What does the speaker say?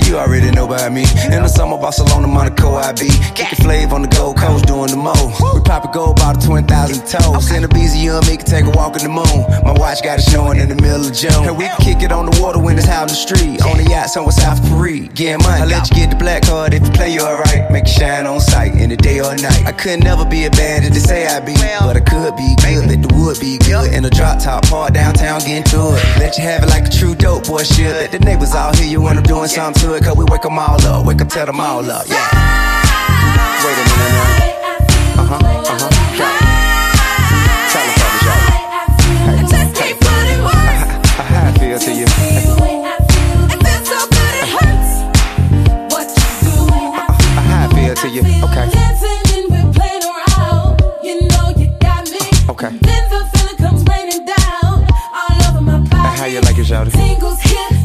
you already know about me. In the summer, Barcelona, Monaco, I be kicking flavor on the Gold Coast, doing the mo. We pop a gold bottle, 20,000 toes. In a BZ, you and me can take a walk in the moon. My watch got it showing in the middle of June. And we can kick it on the water when it's out in the street. On the yacht somewhere South Paris, getting money. I let you get the black card if you play you alright. Make it shine on sight, in the day or night. I could never be a bad as they say I be, but I could be good, let the wood be good. In a drop top part downtown, getting to it. Let you have it like a true dope boy should. Let the neighbors all hear you when I'm doing something to it. Cause we wake them all up, wake up, tell them all up, yeah. Wait a minute now. Tell them fellas, y'all. Hey, how I feel to you. How I feel to you, okay. Okay. How you like it, shawty?